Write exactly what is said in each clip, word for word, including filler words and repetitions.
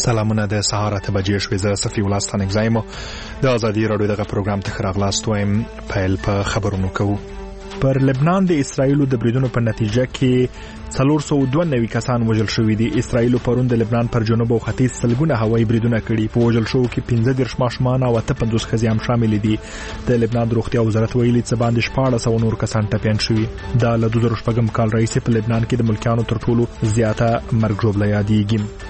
سلامونه د سهار اته بجې شوې. زه صفي الله ستانک زایم د ازادي راډیو دغه پروګرام ته راغلاست وایم. پیل په خبرونو کوو. پر لبنان د اسرایلو د بریدونو په نتیجه کې څلور سوه دوه نوي کسان وژل شوي دي. اسرایلو پرون د لبنان پر جنوب او ختیځ سلګونه هوایي بریدونه کړي. په وژل شوو کې پنځه دېرش ماشومان او اته پنځوس ښځې هم شامل دي. د لبنان د روغتیا وزارت ویلي څه باندې شپاړس سوه نور کسان ټپیان شوي. دا له دوه زره شپږم کال راهیسې په لبنان کې د ملکیانو تر ټولو زیاته مرګ ژوبله یادېږي.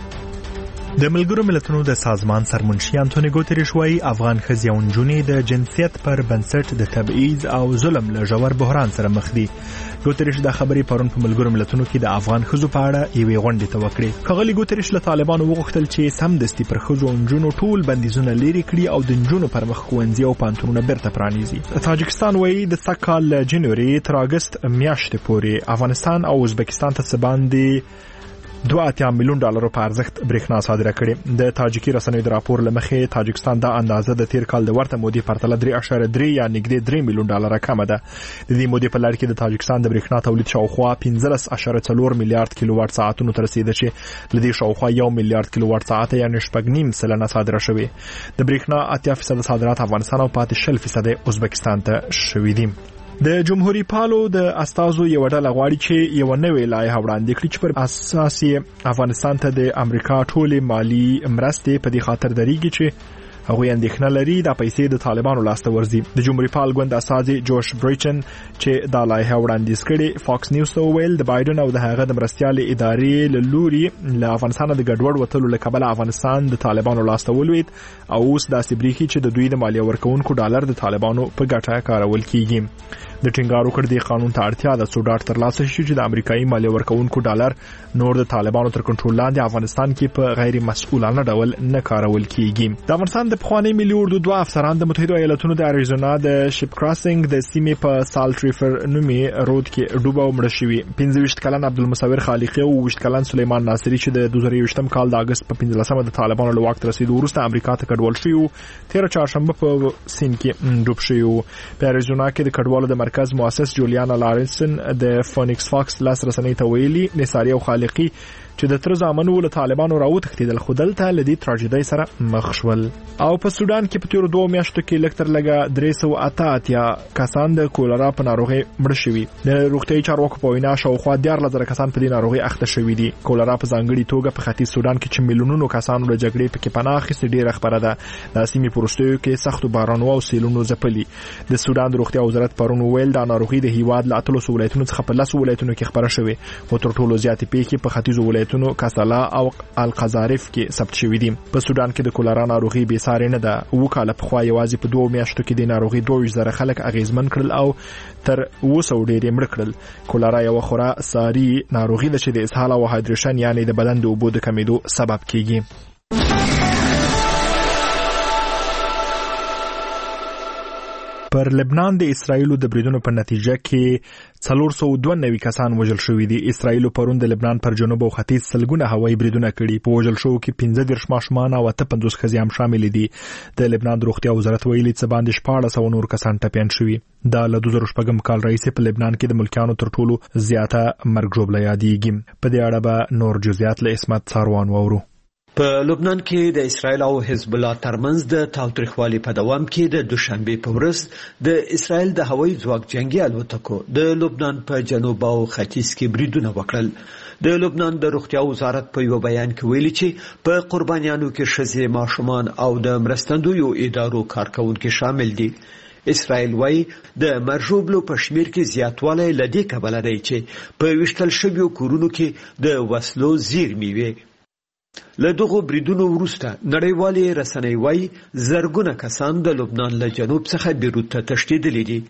د ملګرو ملتونو د سازمان سرمنشي انټونی ګوتریش وايي افغان ښځې او نجونې د جنسیت پر بنسټ د تبعیض او ظلم له ژور بحران سره مخ دي. ګوتریش د خبرې پرون په ملګرو ملتونو کې د افغان ښځو په اړه یوې غونډې ته وکړې. ښاغلي ګوتریش له طالبانو وغوښتل چې سمدستي پر ښځو او نجونو ټول بندیزونه لرې کړي او د نجونو پر مخ ښوونځي او پوهنتونونه بیرته پرانیزي. تاجکستان وايي د سږ کال له جنوري تر اګست میاشتې پورې افغانستان او ازبکستان ته څه باندې دوه اتیا میلیون ډالرو په ارزښت برېښنا صادره کړې. د تاجکي رسنیو د راپور له مخې تاجکستان دا اندازه د تیر کال د ورته مودې پرتله درې اعشاریه درې یا نږدې درې میلیون ډالره کمه ده. د دې مودې په لړ کې د تاجکستان د برېښنا تولید شاوخوا پنځلس اعشاریه څلور میلیارډ کیلو واټ ساعتونو ته رسیده چې له دې شاوخوا یو میلیارډ کیلو واټ ساعت یعنې شپږ نیم سلنه صادره شوې. د برېښنا اتیا فیصده صادرات افغانستان او پاتې شل فیصده ازبکستان ته شوي دي. د جمهوریت پالو د استازو یو ډله غواړي چې یو نوې لایحه وړاندې کړي چې پر اساس افغانستان ته د امریکا ټولې مالی مرستې په دې خاطر درېږي چې هغه اندېښنه لري د پیسې د طالبانو لاسته ورځي. د جمهوریت پال ګوند استازي جوش بریچن چې دا لایحه وړاندیز کړي فاکس نیوز ته ویل د بایدن او د هغه د مرستيالي ادارې له لوري له افغانستان د ګډوډ وټلو له کبله افغانستان د طالبانو لاسته ولوید او اوس داسې بریخي چې د دوی د مالیه ورکونکو ډالر د طالبانو په ګټه کارول کیږي. د ټینګارو کړ د قانون ته اړتیا ده څو ډاټ ترلاسه شي چې د امریکایي مالیه ورکونکو ډالر نور د طالبانو تر کنټرول لاندې افغانستان کې په غیر مسؤلانه ډول نه کارول کیږي. د افغانستان د پخوانی ملي اردو دوه افسران د متحده ایالاتونو د اریزونا د شپ کراسینګ د سیمې په سالت ریفر نومي رود کې ډوبه او مړه شوي. پنځه ویشت کلن عبدالمصور خالقي او ویشت کلن سلیمان ناصری چې د دوه زره یوویشتم کال د اګست په پنځلسمه د طالبانو له واک ته رسیدو وروسته امریکا ته کډوال شوي تیر چهارشنبه په سین کې ډوب شوي. په اریزونا کې د کډوالو د مرکز مؤسس جولیانا لارنسن د فونیکس فاکس لاس رسنۍ ته ویلي نثاري او خالقي چې د تر زامنو له طالبانو راوتښتېدل خو دلته له دې تراژیدۍ سره مخ شول. او په سودان کې په تیرو دوه میاشتو کې لږ تر لږه درې سوه اته اتیا کسان د کولرا په ناروغۍ مړه شوي. د روغتیايي چارواکو په وینا شاوخوا دیارلس زره کسان په دې ناروغۍ اخته شوي دي. کولرا په ځانګړي توګه په ختیځ سودان کې چې میلیونونو کسانو له جګړې پکې پناه اخیستې ډېره خبره ده. د سیمې په وروستیو کې سختو بارانونو او سیلونو ځپلي. د سودان د روغتیا وزارت پرون ویل دا ناروغي د هیواد له اتلسو ولایتونو څخه په لسو ولایتونو کې خبره شوې خو تر ټولو زیاتې پیښې په ختیځو ولایتونو کاسالا او القذارف کې ثبت شوې دي. په سودان کې د کولرا ناروغي بې ساري نه ده. اوه کاله پخوا یوازې په دوه میاشتو کې د ناروغي دوه ویشت زره خلک اغیزمن کړل او تر اوه سوه ډېر یې مړه کړل. کولرا یوه خورا ساري ناروغي ده چې د اسهال او هایدریشن یعنی د بدن د اوبو د کمیدو سبب کیږي. پر لبنان د اسرایلو د بریدونو په نتیجه کې څلور سوه دوه نوي کسان وژل شوي دي. اسرایلو پرون د لبنان پر جنوب او ختیځ سلګونه هوایي بریدونه کړي. په وژل شوو کې پنځه دېرش ماشومان او اته پنځوس ښځې هم شامل دي. د لبنان د روغتیا وزارت ویلي څه باندې شپاړس سوه نور کسان ټپیان شوي. دا له دوه زره شپږم کال راهیسې په لبنان کې د ملکیانو تر ټولو زیاته مرګ ژوبله یادېږي. په دې اړه به نور جزئیات له عصمت څاروان واورو. په لبنان کې د اسرایل او حزب الله ترمنځ د تاوتریخوالي په دوام کې د دوشنبه په ورځ د اسرایل د هوایي ځواک جنگي الوتکو د لبنان په جنوب او ختیځ کې بریدونه وکړل. د لبنان د روغتیا وزارت په یو بیان کې ویلي چې په قربانیانو کې ښځې، ماشومان او د مرستندویو ادارو کارکونکي شامل دي. اسرائیل وايي د مرجوبلو په شمیر کې زیاتوالی لدی کبله دی چې په وشتل شویو کورونو کې د وسلو زیرمې وي. له دغو بریدونو وروسته نړیوالې رسنۍ وايي زرګونه کسان د لبنان له جنوب څخه بیروت ته تښتېدلي دي.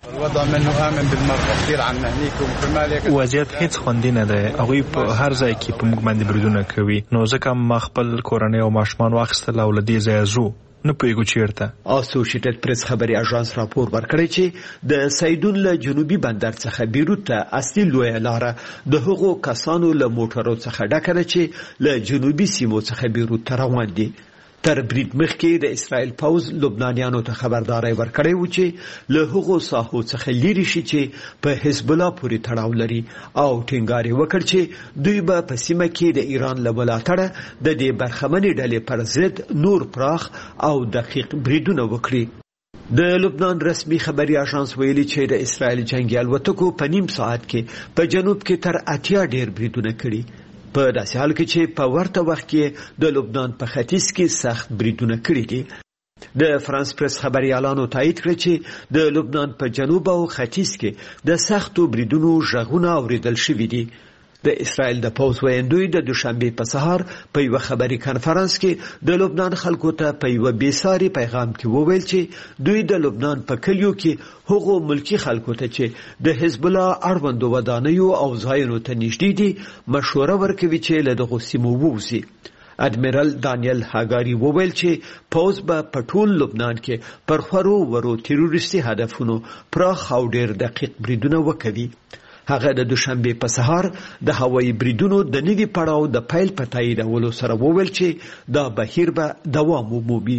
وضعیت هیڅ خوندي نه دی. هغوی په هر ځای کې په موږ باندې بریدونه کوي نو ځکه ما خپل کورنۍ او ماشومان واخیستل او له دې ځایه ځو. نه پوهیږو چیرته. اسوسییټډ پریس خبري اژانس راپور ورکړی چې د سیدون له جنوبي بندر څخه بیروت ته اصلي لویه لاره د هغو کسانو له موټرو څخه ډکه ده چې له جنوبي سیمو څخه بیروت ته روان دي. تر برید مخکې د اسرائیل پوز لبنانیانو ته خبرداري ورکړې و چې له هغو ساحو څخه لري شي چې په حزب الله پورې تړاو لري او ټینګار وکړ چې دوی به په سیمه کې د ایران له ملاتړه د دې برخمنې ډلې پر ضد نور پراخ او دقیق بریدونه وکړي. د لبنان رسمي خبري اژانس ویلي چې د اسرائیل جنگي الوتکو په نیم ساعت کې په جنوب کې تر اتیا ډیر بریدونه کړي، په داسې حال کې چې په ورته وخت کې د لبنان په ختیځ کې سخت بریدونه کړي دي. د فرانس پریس خبري اعلان تایید کړ چې د لبنان په جنوب او ختیځ کې د سختو بریدونو ژغونه اوریدل شوي دي. د اسرائیل د پوز ویندوی د دوشنبه په سهار په یو خبري کانفرنس کې د لبنان خلکو ته په یو بیساري پیغام کې وویل چې دوی د لبنان په کلیو کې هغو ملکی خلکو ته چې د حزب الله اړوند ودانیو او ځایونو ته نږدې دي مشوره ورکوي چې له دغو سیمو ووځي. ادمیرال دانیل هاګاری وویل چې پوز به په ټول لبنان کې پر خورو ورو تروریستي هدفونو پراخ او ډیر دقیق بریدونه وکړي. هغه د دوشنبه په سهار د هوایي بریدونو د نوي پړاو د پیل په تاییدولو سره وویل چې دا بهیر به دوام ومومي.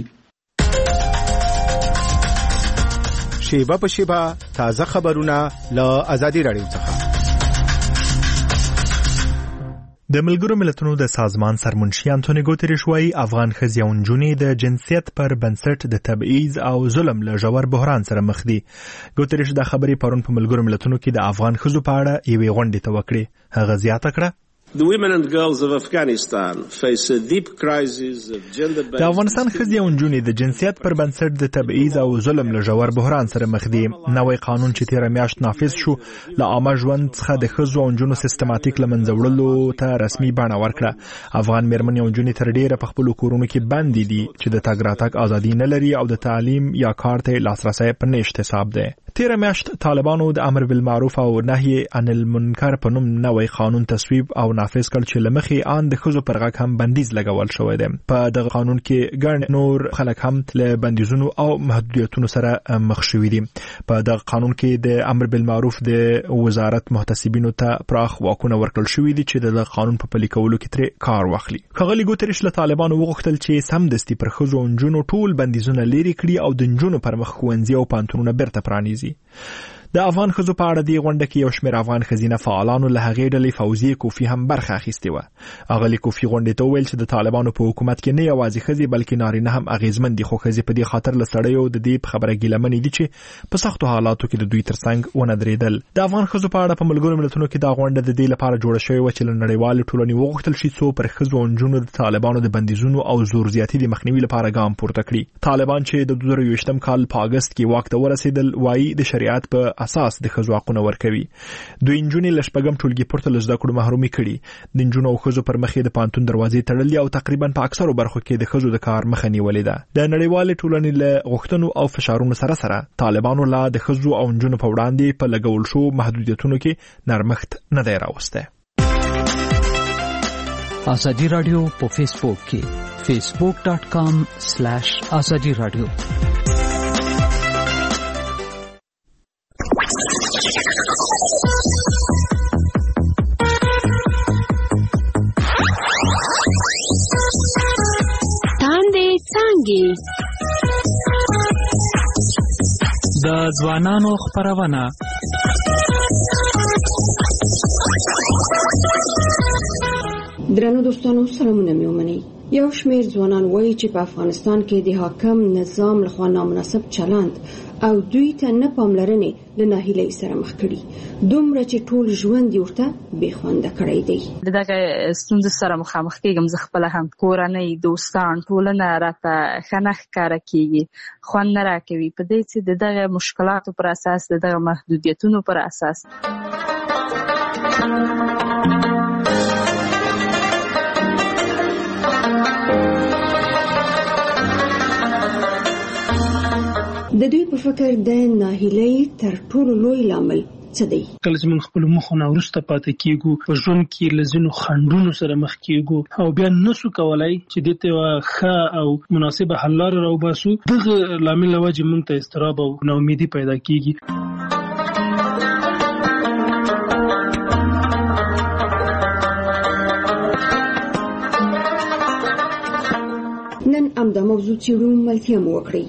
شیبه په شیبه تازه خبرونه له آزادي رادیو څخه. د ملګرو ملتونو د سازمان سرمنشي انټونی ګوتریش وايي افغان ښځې او نجونې د جنسیت پر بنسټ د تبعیض او ظلم له ژور بحران سره مخ دي. ګوتریش د خبرې پرون په ملګرو ملتونو کې د افغان ښځو په اړه یوې غونډې ته وکړې. هغه زیاته کړه The women and girls of Afghanistan face a deep crisis of gender-based. د افغانستان ښځې او نجونې د جنسیت پر بنسټ د تبعیض او ظلم له ژور بحران سره مخ دي. نوی قانون چې تیره میاشت نافذ شو له عامه ژوند څخه د ښځو او نجونو سیستماتیک له منځه وړلو ته رسمي بڼه ورکړه. افغان میرمنې او نجونې تر ډیره په خپلو کورونو کې بندي دي چې د تګ راتګ ازادي نه لري او د تعلیم یا کار ته لاسرسی په نشت حساب دی. تیره میاشت طالبانو د امر بالمعروف او نهي عن المنکر په نوم نوی قانون تصویب او نافذ کړ چې لمخې آن د ښځو پر غږ هم بندیز لګول شوی دی. په دغه قانون کې ګڼ نور خلک هم له بندیزونو او محدودیتونو سره مخ شوي دي. په دغه قانون کې د امر بالمعروف د وزارت محتسبینو ته پراخ واکونه ورکړل شوي دي چې د قانون په پلي کولو کې ترې کار واخلي. ښاغلي ګوتریش له طالبانو وغوښتل چې سمدستي پر ښځو او نجونو ټول بندیزونه لرې کړي او د نجونو پر مخ ښوونځي او پوهنتونونه بیرته پرانیزي. د افغان ښځو په اړه دی غونډه کې یو شمېر افغان ښځینه فعالانو له هغې ډلې فوزیه کوفي هم برخه اخیستې وه. اغلې کوفي غونډې ته وویل چې د طالبانو په حکومت کې نه یوازې ښځې بلکې نارینه هم اغېزمن دي، خو ښځې په دې خاطر له سړیو د دې په خبره ګیلمنې دي چې په سختو حالاتو کې د دوی ترڅنګ ونه درېدل. د افغان ښځو په اړه په ملګرو ملتونو کې دا غونډه د دې لپاره جوړه شوې وه چې له نړیوالې ټولنې وغوښتل شي څو پر ښځو او نجونو د طالبانو د بندیزونو او زور زیاتي د مخنیوي لپاره ګام پورته کړي. طالبان چې د دوه زره یوویشتم کال په اګست کې واک ته ورسېدل وایي د شریعت په اساس د ښځو حقونه ورکوي. دوی نجونې له شپږم ټولګي پورته له زده کړو محرومي کړي. د نجونو او ښځو پر مخ یې د پوهنتون دروازې تړلې او تقریبا په اکثرو برخو کې د ښځو د کار مخه نیولې ده. د نړیوالې ټولنې له غوښتنو او فشارونو سره سره طالبانو لا د ښځو او نجونو په وړاندې په لګول شو محدودیتونو کې نرمښت نه دی راوستی. آزادی رادیو په فیسبوک کې فیسبوک ډاٹ کام سلیش آزادی رادیو. د ځوانانو خبرونه درنو دوستانو سلامونه میومني. یو شمېر ځوانان وایي چې په افغانستان کې د حاکم نظام لخوا نامناسب چلند او دوی ته نه پاملرنې له ناهیلۍ سره مخ کړي، دومره چې ټول ژوند یې ورته بې خونده کړی دی. دغه ستونزې سره مخامخ کېږم، زه خپله هم کورنۍ، دوستان، ټولنه راته ښه نه ښکاره کېږي، خوند نه راکوي په دې چې د دغه مشکلاتو پر اساس، د دغه محدودیتونو پر اساس. د دوی په فکر د ناهیلۍ تر ټولو لوی لامل څه دی؟ کله چې موږ خپل مخونه وروسته پاتې کېږو، په ژوند کې له ځینو خنډونو سره مخ کېږو او بیا نسو کولای چې دې ته یوه ښه او مناسبه حل لاره راوباسو، دغه لامل له وجې موږ ته اضطراب او ناامیدي پیدا کېږي. نن همدا دا موضوع څیړو ملتیا مو وکړي.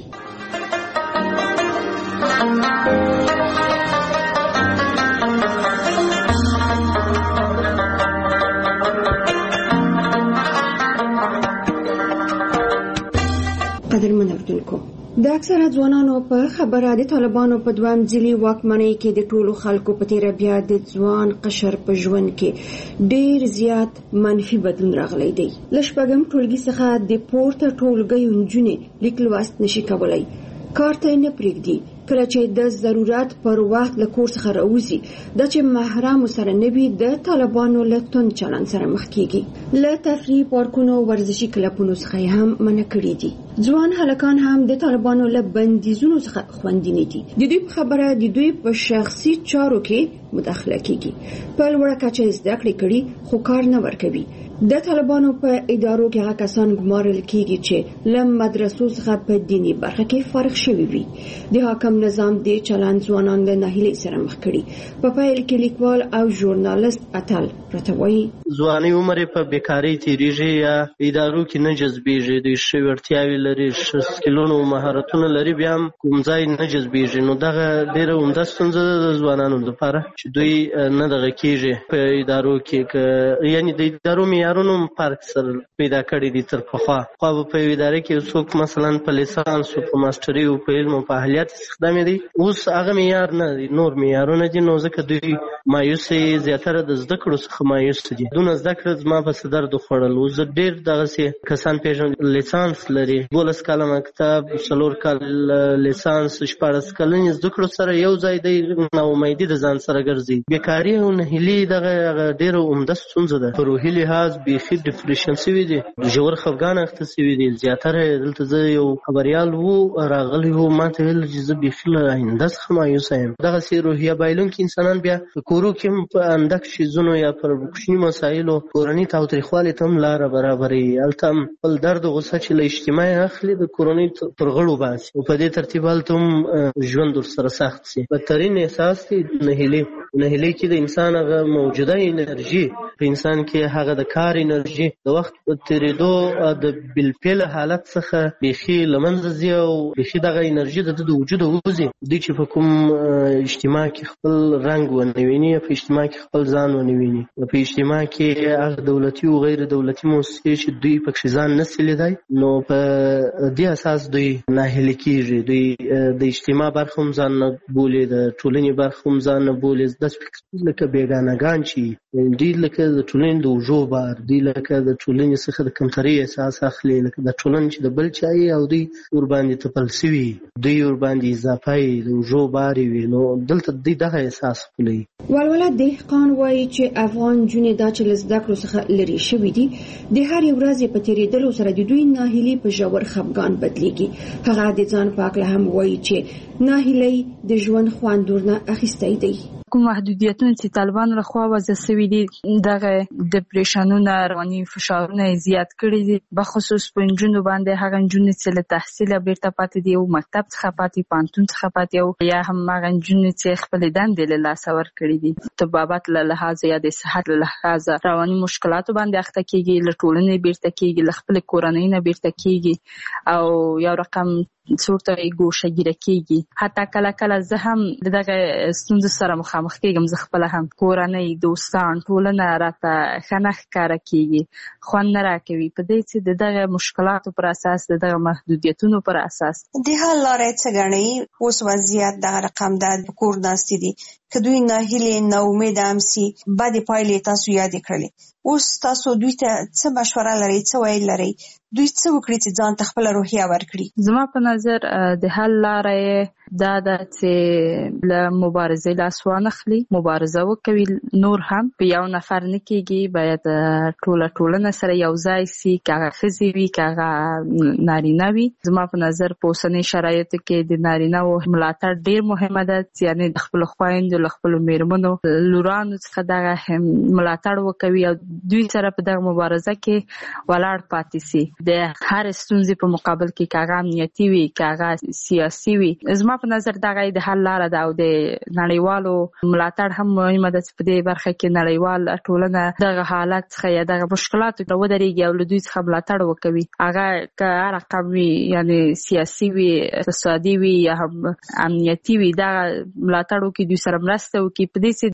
قدرمن اردوونکو، د اکثره ځوانانو په خبره د طالبانو په دوام ځلي واکمنۍ کې د ټولو خلکو په تیره بیا د ځوان قشر په ژوند کې ډیر زیات منفي بدلون راغلی دی. له شپږم ټولګي څخه د پورته ټولګیو نجونې لیک لوست نشي کولی، کار ته نه پرېږدي. کله چې د ضرورت پر وخت له کور څخه راوځي، دا چې محرم سره نوي د طالبانو له توند چلند سره مخ کیږي. له تفریح پارکونو ورزشي کلبونو څخه هم منع کړي دي. ځوان هلکان هم د طالبانو له بندیزونو څخه خوندي نه دي. د دوی په خبره د دوی په شخصي چارو کې مداخله کیږي. په لوړه کچه زده کړې کړي خو کار نه ورکوي. د طالبانو په ادارو کې هغه کسان ګمارل کیږي چې له مدرسو څخه په دیني برخه کې فارغ شوي وي. د حاکم نظام د چلند ځوانان له ناهیلۍ سره مخ کړي. په پیل کې لیکوال او ژورنالیست اتل راته وایي ځواني عمر په بیکارۍ تیریږي یا ادارو کې نه جذبېږي. دوی ښې وړتیاوې لري، ښه سکلونه او مهارتونه لري، بیا هم کوم ځای نه جذبېږي. نو دغه ډېره عمده ستونزه ده د ځوانانو لپاره چې دوی نه دغه کېږي په ادارو کې. یعنې د ادارو معیارونو فرق سره پیدا کړي دي تر پخوا. خو په یوه اداره کې څوک مثلا په لیسانس او په ماسټري او په علم او په اهلیت استخدام دي، اوس هغه معیار نه دي، نور معیارونه دي. نو ځکه دوی مایوس زیاتره د زده کړو څخه مایوس دي. دونه زده کړه زما په څه درد خوړل. اوس ډېر دغسې کسان پېژنم لیسانس لري، دولس کاله مکتب، څلور کال لیسانس، شپاړس کلنې زده کړو سره یو ځای دی ناامیدي د ځان سره ګرځي. بیکاري او نهیلي دغه ډېره عمده ستونزه ده. په روحي لحاظ بیخي ډپریشن سوي دي، ژور خفګان اخته سوي دي. زیاتره دلته زه یو خبریال وو راغلی وو، ما ته ویل چې زه بیخي له آینده څخه مایوسه یم. دغسې روحیه بایلونکي انسانان بیا په کورو کې هم په اندک شیزونو یا پر کوچني مسایلو کورنۍ تاوتریخوالي ته هم لاره برابروي. هلته هم خپل درد او غصه چې له اجتماع اخلي د کورنۍ پر غړو باسي او په دې ترتیب هلته هم ژوند ورسره سخت سي. بدترین احساس دی نهیلي. نهیلي کې د انسان هغه موجوده انرژي، په انسان کې هغه د کار انرژي د وخت په تېرېدو د بالفعل حالت څخه بیخي له منځه ځي او بیخي دغه انرژي د ده د وجوده وځي. دوی چې په کوم اجتماع کې خپل رنګ ونه ویني، په اجتماع کې خپل ځان ونه ویني، په اجتماع کې هغه دولتي او غیر دولتي موسسې چې دوی پکې ځان نسي لیدای، نو په دې اساس دوی ناهیلي کېږي. دوی د اجتماع برخه هم ځان نه بولي، د ټولنې برخه هم ځان نه بولي. داسې فکر لکه بېګانهګان چې دوی لکه د ټولنې د اوږو بار، دوی لکه د ټولنې څخه د کمترۍ احساس اخلي، لکه د ټولنې چې د بل چا یې او دوی ورباندې تپل سوي، دوی ورباندې اضافه یې د اوږو بار وي. نو دلته دوی دغه احساس خپلوي. ولوله دهقان وایي چې افغان نجونې دا چې له زده کړو څخه لرې شوي دي، د هرې ورځې په تېرېدلو سره د دوی ناهیلي په ژور خفګان بدلېږي. هغه د ځان په هکله هم وایي چې ناهیلۍ د ژوند خوند ورنه اخیستی دی. کوم محدودیتونه چې طالبانو لخوا وضع شوي دي، دغه ډپریشنونه، رواني فشارونه زیات کړي دي، بخصوص په نجونو باندې. هغه نجونې چې له تحصیله بیرته پاتې دي او مکتب څخه پاتې، پوهنتون څخه پاتې، او یا هم هغه نجونې چې خپلې دندې له لاسه ورکړي دي، طبابت له لحاظه یا د صحت له لحاظه رواني مشکلاتو باندې اخته کېږي، له ټولنې بیرته کېږي، له خپلې کورنۍ نه بیرته کېږي او یو رقم څورته ګوشهګیره کېږي. حتی کله کله زه هم دغه ستونزو سره مخامخ کېږم. زه خپله هم کورنۍ، دوستان، ټولنه راته ښه نه ښکاره کېږي، خوند نه راکوي. په دې چې د دغه مشکلاتو پر اساس، د دغه محدودیتونو پر اساس د حل لارې څه ګڼئ؟ اوس وضعیت دغه رقم ده، په کور ناستې دي، که دوی ناهیلې نا امیده هم سي، بدې پایلې تاسو یادې کړلې. اوس تاسو دوی ته څه مشوره لرئ، څه ویل لرئ؟ دوی څه وکړي چې ځان ته خپله روحیه ورکړي؟ زما په نظر د حل لاره دا ده چې له مبارزې لاس وانخلي، مبارزه وکوي. نور هم په یو نفر نه کېږي، باید ټوله ټولنه سره یو ځای سي، که هغه ښځې وي که هغه نارینه وي. زما په نظر په اوسنۍ شرایطو کې د نارینه‌وو ملاتړ ډېر مهمه ده، یعنې د خپلو خویندو، له خپلو میرمنو، لورانو څخه دغه ملاتړ وکوي او دوی سره په دغه مبارزه کې ولاړ پاتې سي. د هر ستونزې په مقابل کې که هغه امنیتي وي که هغه سیاسي وي. زما زما په نظر دغه د حل لاره ده او د نړیوالو ملاتړ هم مهمه ده چې په دې برخه کې نړیوال ټولنه دغه حالت څخه یا دغه مشکلاتو ته ودرېږي او له دوی څخه ملاتړ وکوي. هغه که هر رقم وي یعنی سیاسي وي اقتصادي وي یا هم امنیتي وي دغه ملاتړ وکړي دوی سره مرسته وکړي په دې